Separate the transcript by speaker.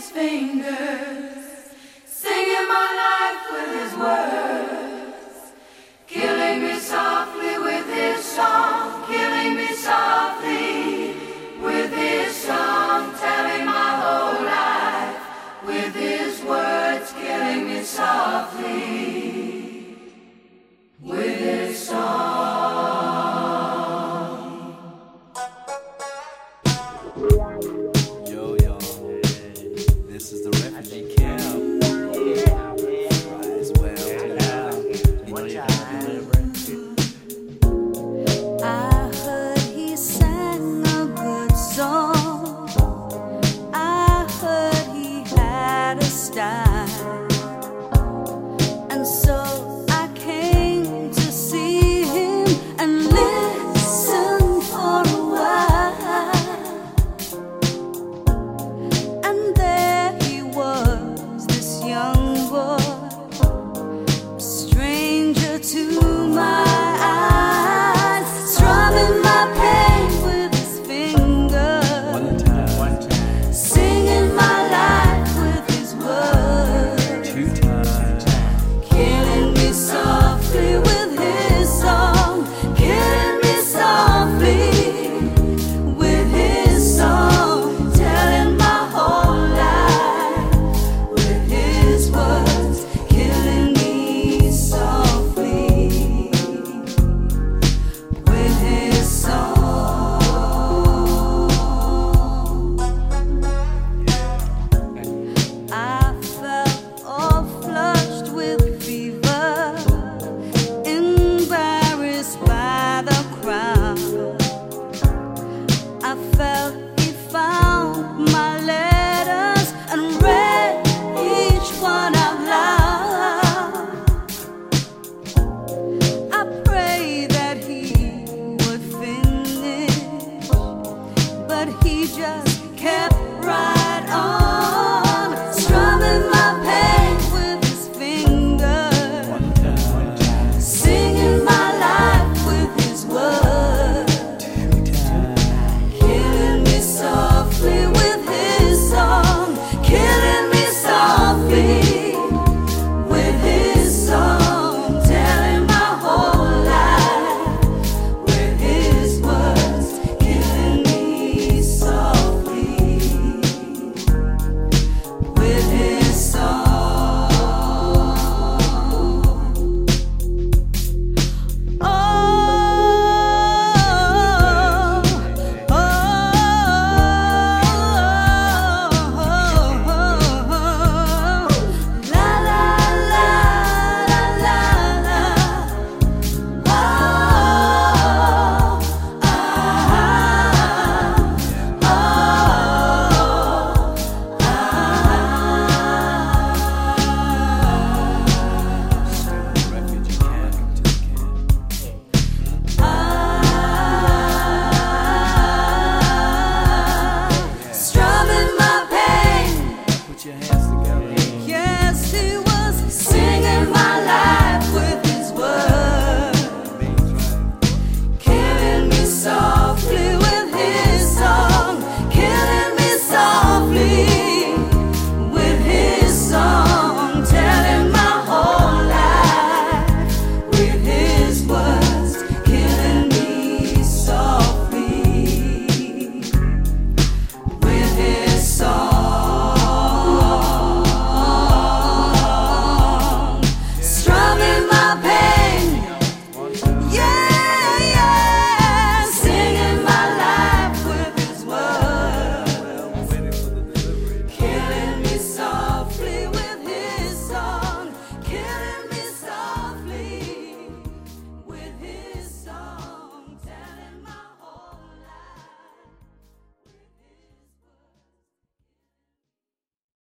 Speaker 1: his fingers, singing my life with his words, killing me softly with his song, killing me softly with his song, telling my whole life with his words, killing me softly with his song.
Speaker 2: Yo, yo, this is the refugee camp. Rise well. You know you gotta remember.
Speaker 3: I heard he sang a good song. I heard he had a style, and so I came to see him and listen for a while. And there he was, this young boy, stranger to my eyes, strumming my pain with his fingers,
Speaker 2: One time,
Speaker 3: singing my life with his words,
Speaker 2: two times.
Speaker 3: killing me softly with his song, killing me softly with his song, telling my whole life with his words, killing me softly with his song. I felt all flushed with fever, embarrassed by the crowd. I felt he found my letters and read each one out loud. I prayed that he would finish, but he just kept writing.